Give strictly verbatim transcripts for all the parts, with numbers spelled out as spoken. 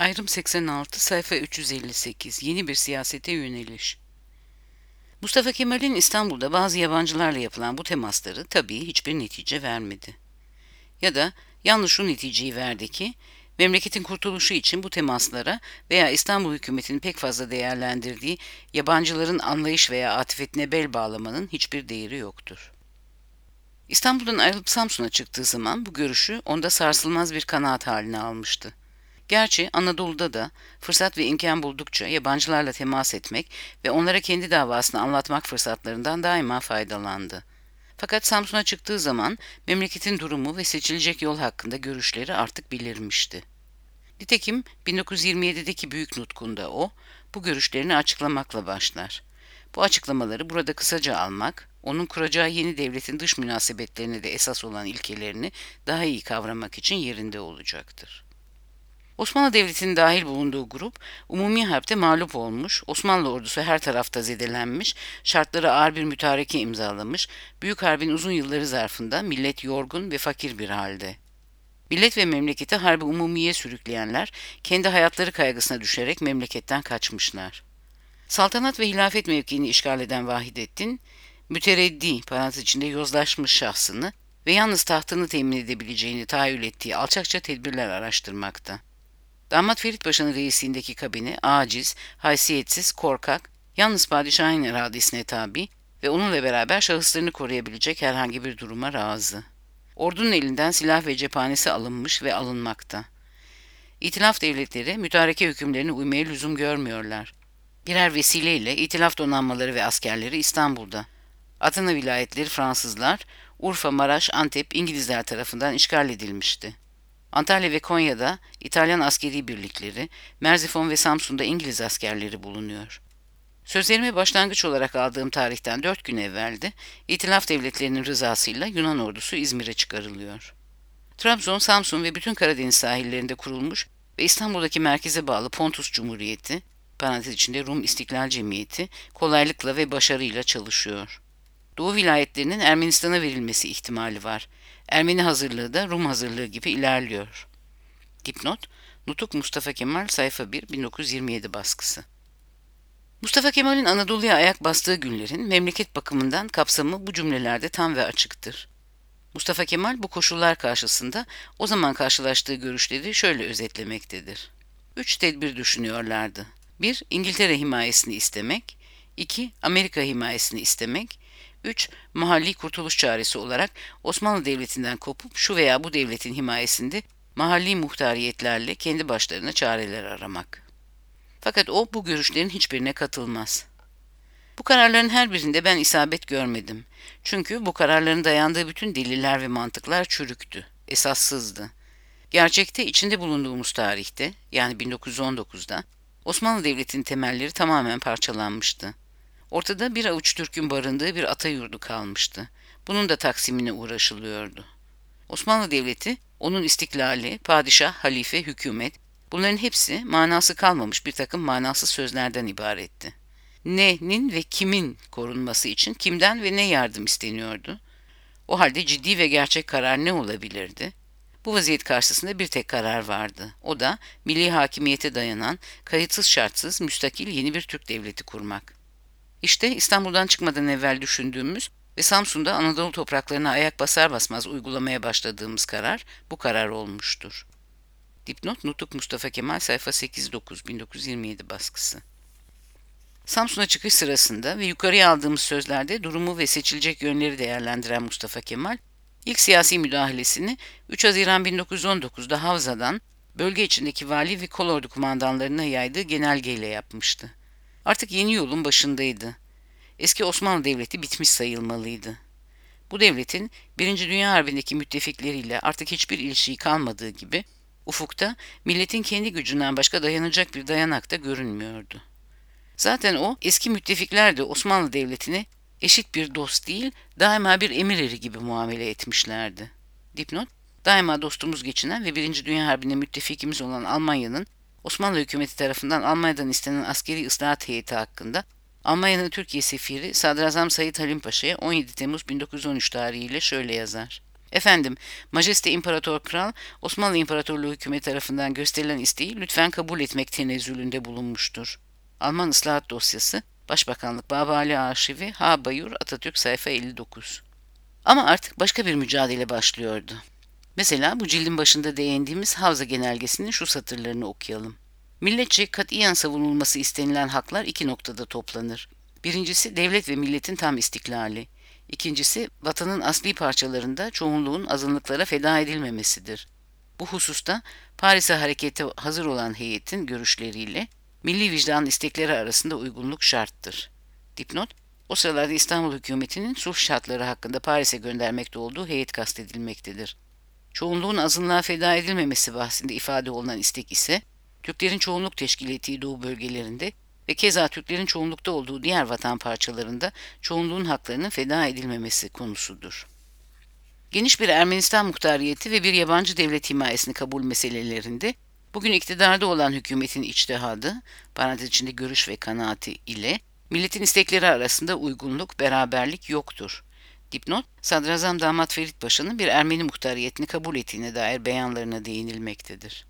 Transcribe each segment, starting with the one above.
Ayrım seksen altı, sayfa üç yüz elli sekiz. Yeni bir siyasete yöneliş. Mustafa Kemal'in İstanbul'da bazı yabancılarla yapılan bu temasları tabii hiçbir netice vermedi. Ya da yalnız şu neticeyi verdi ki, memleketin kurtuluşu için bu temaslara veya İstanbul hükümetinin pek fazla değerlendirdiği yabancıların anlayış veya atifetine bel bağlamanın hiçbir değeri yoktur. İstanbul'dan ayrılıp Samsun'a çıktığı zaman bu görüşü onda sarsılmaz bir kanaat haline almıştı. Gerçi Anadolu'da da fırsat ve imkan buldukça yabancılarla temas etmek ve onlara kendi davasını anlatmak fırsatlarından daima faydalandı. Fakat Samsun'a çıktığı zaman memleketin durumu ve seçilecek yol hakkında görüşleri artık belirmişti. Nitekim bin dokuz yüz yirmi yedideki büyük nutkunda o, bu görüşlerini açıklamakla başlar. Bu açıklamaları burada kısaca almak, onun kuracağı yeni devletin dış münasebetlerine de esas olan ilkelerini daha iyi kavramak için yerinde olacaktır. Osmanlı Devleti'nin dahil bulunduğu grup, umumi harpte mağlup olmuş, Osmanlı ordusu her tarafta zedelenmiş, şartları ağır bir mütareke imzalamış, Büyük Harbin uzun yılları zarfında millet yorgun ve fakir bir halde. Millet ve memleketi harbi umumiye sürükleyenler, kendi hayatları kaygısına düşerek memleketten kaçmışlar. Saltanat ve hilafet mevkiini işgal eden Vahidettin, mütereddi, parantez içinde yozlaşmış şahsını ve yalnız tahtını temin edebileceğini tahayyül ettiği alçakça tedbirler araştırmakta. Damat Ferit Paşa'nın reisliğindeki kabine aciz, haysiyetsiz, korkak, yalnız padişahın iradesine tabi ve onunla beraber şahıslarını koruyabilecek herhangi bir duruma razı. Ordunun elinden silah ve cephanesi alınmış ve alınmakta. İtilaf devletleri mütareke hükümlerine uymaya lüzum görmüyorlar. Birer vesileyle İtilaf donanmaları ve askerleri İstanbul'da. Adana vilayetleri Fransızlar, Urfa, Maraş, Antep İngilizler tarafından işgal edilmişti. Antalya ve Konya'da İtalyan askeri birlikleri, Merzifon ve Samsun'da İngiliz askerleri bulunuyor. Sözlerime başlangıç olarak aldığım tarihten dört gün evvelde İtilaf devletlerinin rızasıyla Yunan ordusu İzmir'e çıkarılıyor. Trabzon, Samsun ve bütün Karadeniz sahillerinde kurulmuş ve İstanbul'daki merkeze bağlı Pontus Cumhuriyeti, parantez içinde Rum İstiklal Cemiyeti, kolaylıkla ve başarıyla çalışıyor. Doğu vilayetlerinin Ermenistan'a verilmesi ihtimali var. Ermeni hazırlığı da Rum hazırlığı gibi ilerliyor. Dipnot: Nutuk Mustafa Kemal, sayfa bir, bin dokuz yüz yirmi yedi baskısı. Mustafa Kemal'in Anadolu'ya ayak bastığı günlerin memleket bakımından kapsamı bu cümlelerde tam ve açıktır. Mustafa Kemal bu koşullar karşısında o zaman karşılaştığı görüşleri şöyle özetlemektedir. Üç tedbir düşünüyorlardı. bir İngiltere himayesini istemek, iki Amerika himayesini istemek, üç Mahalli kurtuluş çaresi olarak Osmanlı Devleti'nden kopup şu veya bu devletin himayesinde mahalli muhtariyetlerle kendi başlarına çareler aramak. Fakat o bu görüşlerin hiçbirine katılmaz. Bu kararların her birinde ben isabet görmedim. Çünkü bu kararların dayandığı bütün deliller ve mantıklar çürüktü, esassızdı. Gerçekte içinde bulunduğumuz tarihte, yani bin dokuz yüz on dokuzda, Osmanlı Devleti'nin temelleri tamamen parçalanmıştı. Ortada bir avuç Türk'ün barındığı bir ata yurdu kalmıştı. Bunun da taksimine uğraşılıyordu. Osmanlı Devleti, onun istiklali, padişah, halife, hükümet, bunların hepsi manası kalmamış bir takım manasız sözlerden ibaretti. Ne'nin ve kimin korunması için kimden ve ne yardım isteniyordu? O halde ciddi ve gerçek karar ne olabilirdi? Bu vaziyet karşısında bir tek karar vardı. O da milli hakimiyete dayanan, kayıtsız şartsız, müstakil yeni bir Türk devleti kurmak. İşte İstanbul'dan çıkmadan evvel düşündüğümüz ve Samsun'da Anadolu topraklarına ayak basar basmaz uygulamaya başladığımız karar bu karar olmuştur. Dipnot: Nutuk Mustafa Kemal, sayfa sekiz dokuz, bin dokuz yüz yirmi yedi baskısı. Samsun'a çıkış sırasında ve yukarıya aldığımız sözlerde durumu ve seçilecek yönleri değerlendiren Mustafa Kemal, ilk siyasi müdahalesini üç Haziran bin dokuz yüz on dokuzda Havza'dan bölge içindeki vali ve kolordu kumandanlarına yaydığı genelgeyle yapmıştı. Artık yeni yolun başındaydı. Eski Osmanlı Devleti bitmiş sayılmalıydı. Bu devletin Birinci Dünya Harbi'ndeki müttefikleriyle artık hiçbir ilişiği kalmadığı gibi, ufukta milletin kendi gücünden başka dayanacak bir dayanak da görünmüyordu. Zaten o eski müttefikler de Osmanlı Devleti'ne eşit bir dost değil, daima bir emir eri gibi muamele etmişlerdi. Dipnot: Daima dostumuz geçinen ve Birinci Dünya Harbi'nde müttefikimiz olan Almanya'nın Osmanlı hükümeti tarafından Almanya'dan istenen askeri ıslahat heyeti hakkında Almanya'nın Türkiye sefiri Sadrazam Said Halim Paşa'ya on yedi Temmuz bin dokuz yüz on üç tarihiyle şöyle yazar. Efendim, Majeste İmparator Kral, Osmanlı İmparatorluğu hükümeti tarafından gösterilen isteği lütfen kabul etmek tenezzülünde bulunmuştur. Alman ıslahat dosyası, Başbakanlık Babali Arşivi, H. Bayur, Atatürk, sayfa elli dokuz. Ama artık başka bir mücadele başlıyordu. Mesela bu cildin başında değindiğimiz Havza Genelgesi'nin şu satırlarını okuyalım. Milletçe katiyen savunulması istenilen haklar iki noktada toplanır. Birincisi devlet ve milletin tam istiklali. İkincisi vatanın asli parçalarında çoğunluğun azınlıklara feda edilmemesidir. Bu hususta Paris'e harekete hazır olan heyetin görüşleriyle milli vicdan istekleri arasında uygunluk şarttır. Dipnot: O sıralarda İstanbul hükümetinin sulh şartları hakkında Paris'e göndermekte olduğu heyet kastedilmektedir. Çoğunluğun azınlığa feda edilmemesi bahsinde ifade olunan istek ise Türklerin çoğunluk teşkil ettiği Doğu bölgelerinde ve keza Türklerin çoğunlukta olduğu diğer vatan parçalarında çoğunluğun haklarının feda edilmemesi konusudur. Geniş bir Ermenistan muhtariyeti ve bir yabancı devlet himayesini kabul meselelerinde bugün iktidarda olan hükümetin içtihadı, parantez içinde görüş ve kanaati ile milletin istekleri arasında uygunluk, beraberlik yoktur. Dipnot: Sadrazam Damat Ferit Paşa'nın bir Ermeni muhtariyetini kabul ettiğine dair beyanlarına değinilmektedir.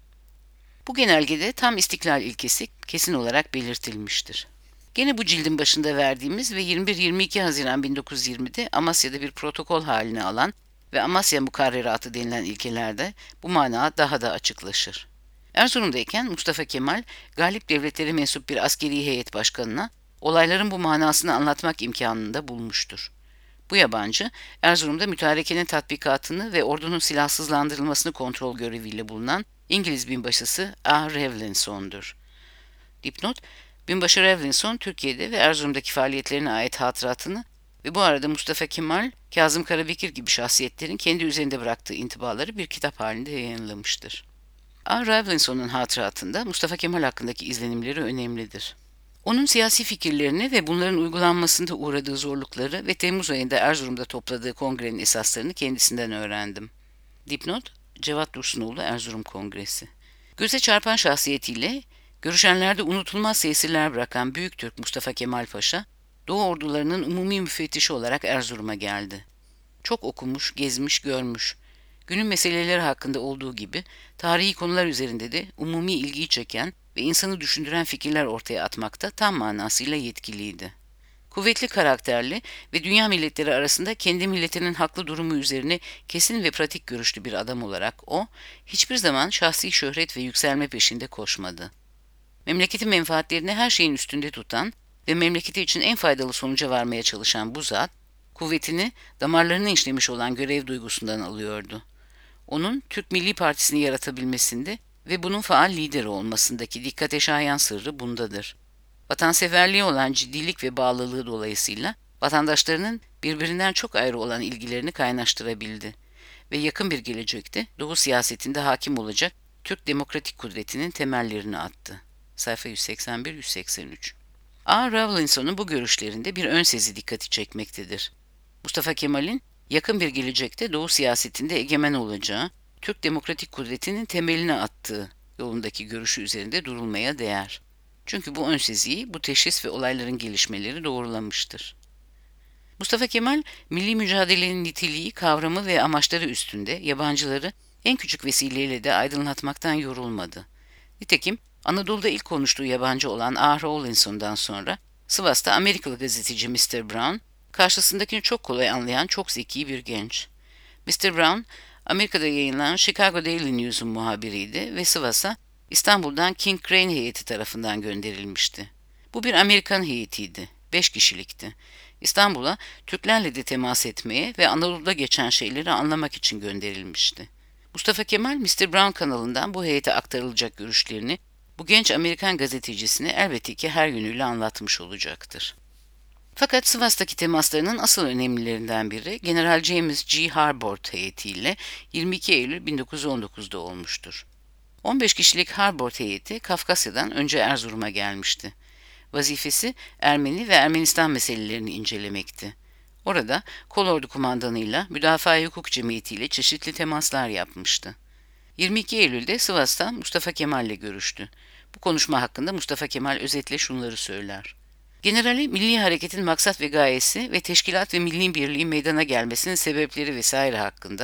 Bu genelgede tam istiklal ilkesi kesin olarak belirtilmiştir. Gene bu cildin başında verdiğimiz ve yirmi bir yirmi iki Haziran bin dokuz yüz yirmide Amasya'da bir protokol haline alan ve Amasya Mukarreratı denilen ilkelerde bu mana daha da açıklaşır. Erzurum'dayken Mustafa Kemal, galip devletlere mensup bir askeri heyet başkanına olayların bu manasını anlatmak imkanını da bulmuştur. Bu yabancı, Erzurum'da mütarekenin tatbikatını ve ordunun silahsızlandırılmasını kontrol göreviyle bulunan İngiliz binbaşısı A. Revlinson'dur. Dipnot: Binbaşı Revlinson, Türkiye'de ve Erzurum'daki faaliyetlerine ait hatıratını ve bu arada Mustafa Kemal, Kazım Karabekir gibi şahsiyetlerin kendi üzerinde bıraktığı intibaları bir kitap halinde yayınlamıştır. A. Revlinson'un hatıratında Mustafa Kemal hakkındaki izlenimleri önemlidir. Onun siyasi fikirlerini ve bunların uygulanmasında uğradığı zorlukları ve Temmuz ayında Erzurum'da topladığı kongrenin esaslarını kendisinden öğrendim. Dipnot: Cevat Dursunoğlu Erzurum Kongresi. Göze çarpan şahsiyetiyle görüşenlerde unutulmaz tesirler bırakan Büyük Türk Mustafa Kemal Paşa, Doğu ordularının umumi müfettişi olarak Erzurum'a geldi. Çok okumuş, gezmiş, görmüş. Günün meseleleri hakkında olduğu gibi tarihi konular üzerinde de umumi ilgiyi çeken ve insanı düşündüren fikirler ortaya atmakta tam manasıyla yetkiliydi. Kuvvetli karakterli ve dünya milletleri arasında kendi milletinin haklı durumu üzerine kesin ve pratik görüşlü bir adam olarak o, hiçbir zaman şahsi şöhret ve yükselme peşinde koşmadı. Memleketin menfaatlerini her şeyin üstünde tutan ve memleketi için en faydalı sonuca varmaya çalışan bu zat, kuvvetini damarlarına işlemiş olan görev duygusundan alıyordu. Onun Türk Milli Partisi'ni yaratabilmesinde ve bunun faal lideri olmasındaki dikkate şayan sırrı bundadır. Vatanseverliğe olan ciddilik ve bağlılığı dolayısıyla vatandaşlarının birbirinden çok ayrı olan ilgilerini kaynaştırabildi ve yakın bir gelecekte Doğu siyasetinde hakim olacak Türk demokratik kudretinin temellerini attı. Sayfa yüz seksen bir yüz seksen üç. A. Revlinson'un bu görüşlerinde bir ön sezi dikkati çekmektedir. Mustafa Kemal'in yakın bir gelecekte Doğu siyasetinde egemen olacağı, Türk demokratik kudretinin temelini attığı yolundaki görüşü üzerinde durulmaya değer. Çünkü bu önseziyi, bu teşhis ve olayların gelişmeleri doğrulamıştır. Mustafa Kemal, milli mücadelenin niteliği, kavramı ve amaçları üstünde yabancıları en küçük vesileyle de aydınlatmaktan yorulmadı. Nitekim Anadolu'da ilk konuştuğu yabancı olan A. Rawlinson'dan sonra Sivas'ta Amerikalı gazeteci mister Brown, karşısındakini çok kolay anlayan çok zeki bir genç. mister Brown, Amerika'da yayınlanan Chicago Daily News'un muhabiriydi ve Sivas'a İstanbul'dan King Crane heyeti tarafından gönderilmişti. Bu bir Amerikan heyetiydi, beş kişilikti. İstanbul'a Türklerle de temas etmeye ve Anadolu'da geçen şeyleri anlamak için gönderilmişti. Mustafa Kemal, mister Brown kanalından bu heyete aktarılacak görüşlerini bu genç Amerikan gazetecisine elbette ki her yönüyle anlatmış olacaktır. Fakat Sivas'taki temaslarının asıl önemlilerinden biri General James G. Harbord heyetiyle yirmi iki Eylül bin dokuz yüz on dokuzda olmuştur. on beş kişilik Harbord heyeti Kafkasya'dan önce Erzurum'a gelmişti. Vazifesi Ermeni ve Ermenistan meselelerini incelemekti. Orada Kolordu kumandanıyla Müdafaa Hukuk Cemiyeti ile çeşitli temaslar yapmıştı. yirmi iki Eylül'de Sivas'ta Mustafa Kemal ile görüştü. Bu konuşma hakkında Mustafa Kemal özetle şunları söyler. Generali milli hareketin maksat ve gayesi ve teşkilat ve milli birliğin meydana gelmesinin sebepleri vesaire hakkında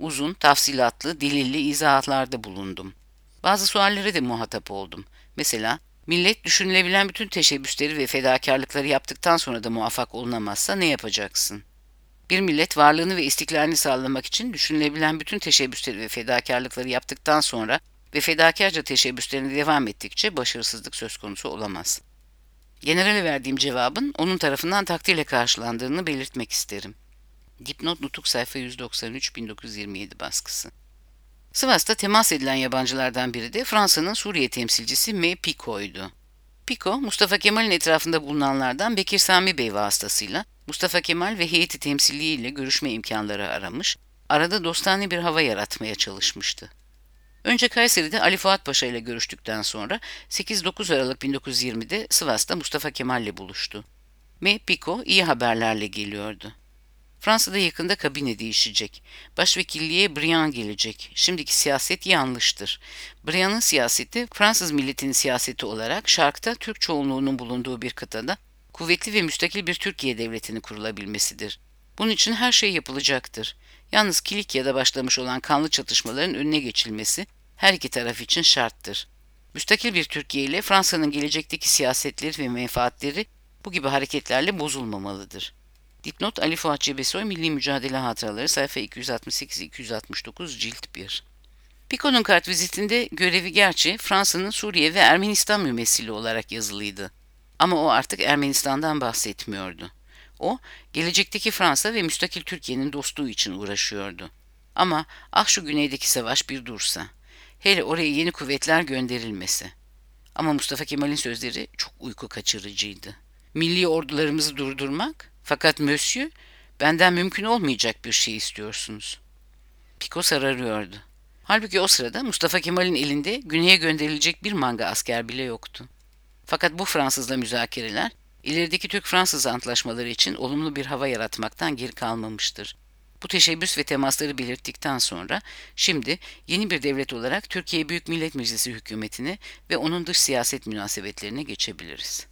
uzun, tafsilatlı, delilli izahatlarda bulundum. Bazı suallere de muhatap oldum. Mesela, millet düşünülebilen bütün teşebbüsleri ve fedakarlıkları yaptıktan sonra da muvaffak olunamazsa ne yapacaksın? Bir millet varlığını ve istiklalini sağlamak için düşünülebilen bütün teşebbüsleri ve fedakarlıkları yaptıktan sonra ve fedakarca teşebbüslerine devam ettikçe başarısızlık söz konusu olamaz. Generale verdiğim cevabın onun tarafından takdirle karşılandığını belirtmek isterim. Dipnot Nutuk sayfa yüz doksan üç bin dokuz yüz yirmi yedi baskısı. Sivas'ta temas edilen yabancılardan biri de Fransa'nın Suriye temsilcisi M. Picot'ydu. Picot, Mustafa Kemal'in etrafında bulunanlardan Bekir Sami Bey vasıtasıyla Mustafa Kemal ve heyeti temsilliği ile görüşme imkanları aramış, arada dostane bir hava yaratmaya çalışmıştı. Önce Kayseri'de Ali Fuat Paşa ile görüştükten sonra sekiz dokuz Aralık bin dokuz yüz yirmide Sivas'ta Mustafa Kemal ile buluştu. M. Picot iyi haberlerle geliyordu. Fransa'da yakında kabine değişecek. Başvekilliğe Briand gelecek. Şimdiki siyaset yanlıştır. Briand'ın siyaseti, Fransız milletinin siyaseti olarak Şark'ta Türk çoğunluğunun bulunduğu bir kıtada kuvvetli ve müstakil bir Türkiye devletini kurulabilmesidir. Bunun için her şey yapılacaktır. Yalnız Kilikya'da başlamış olan kanlı çatışmaların önüne geçilmesi her iki taraf için şarttır. Müstakil bir Türkiye ile Fransa'nın gelecekteki siyasetleri ve menfaatleri bu gibi hareketlerle bozulmamalıdır. Dipnot Ali Fuat Cebesoy Milli Mücadele Hatıraları sayfa iki yüz altmış sekiz iki yüz altmış dokuz cilt bir. Picot'un kartvizitinde görevi gerçi Fransa'nın Suriye ve Ermenistan mümessili olarak yazılıydı. Ama o artık Ermenistan'dan bahsetmiyordu. O, gelecekteki Fransa ve müstakil Türkiye'nin dostluğu için uğraşıyordu. Ama ah şu güneydeki savaş bir dursa, hele oraya yeni kuvvetler gönderilmesi. Ama Mustafa Kemal'in sözleri çok uyku kaçırıcıydı. Milli ordularımızı durdurmak, fakat Monsieur, benden mümkün olmayacak bir şey istiyorsunuz. Picot sararıyordu. Halbuki o sırada Mustafa Kemal'in elinde güneye gönderilecek bir manga asker bile yoktu. Fakat bu Fransızla müzakereler, ilerideki Türk-Fransız antlaşmaları için olumlu bir hava yaratmaktan geri kalmamıştır. Bu teşebbüs ve temasları belirttikten sonra, şimdi yeni bir devlet olarak Türkiye Büyük Millet Meclisi hükümetine ve onun dış siyaset münasebetlerine geçebiliriz.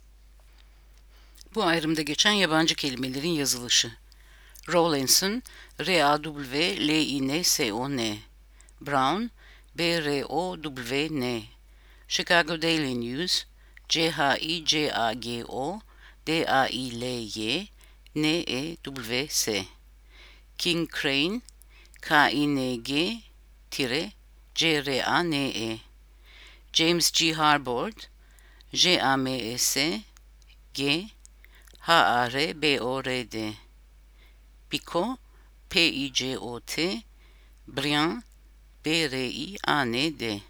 Bu ayrımda geçen yabancı kelimelerin yazılışı. Rawlinson, R A W L I N S O N. Brown, B R O W N. Chicago Daily News, C H I C A G O, D A I L Y, N E W S. King Crane, K I N G, C R A N E. James G. Harbord, J A M S, G, H A R B O R D. Picot, P I C O T, Briand, B R I A N D.